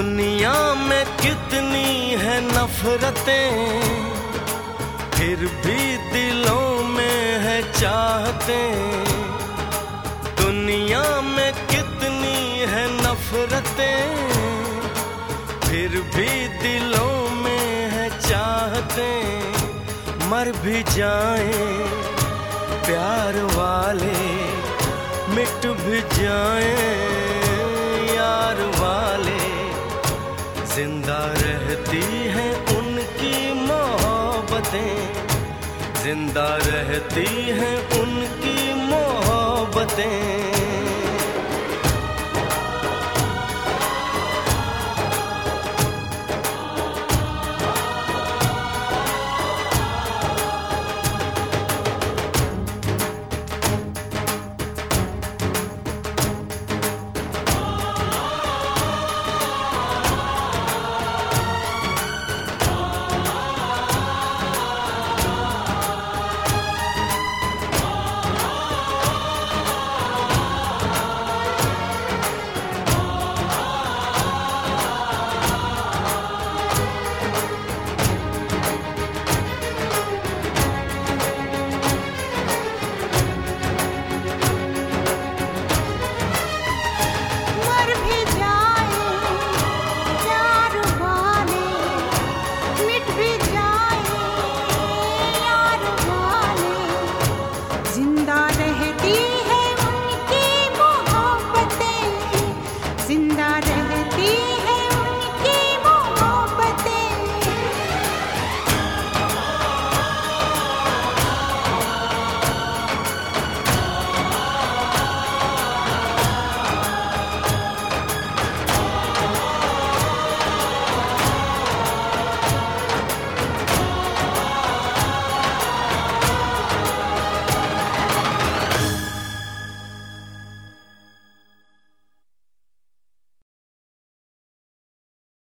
दुनिया में कितनी है नफरतें, फिर भी दिलों में है चाहतें। दुनिया में कितनी है नफरतें, फिर भी दिलों में है चाहतें। मर भी जाएं प्यार वाले, मिट भी जाएं यार वाले, जिंदा रहती हैं उनकी मोहब्बतें, जिंदा रहती हैं उनकी मोहब्बतें।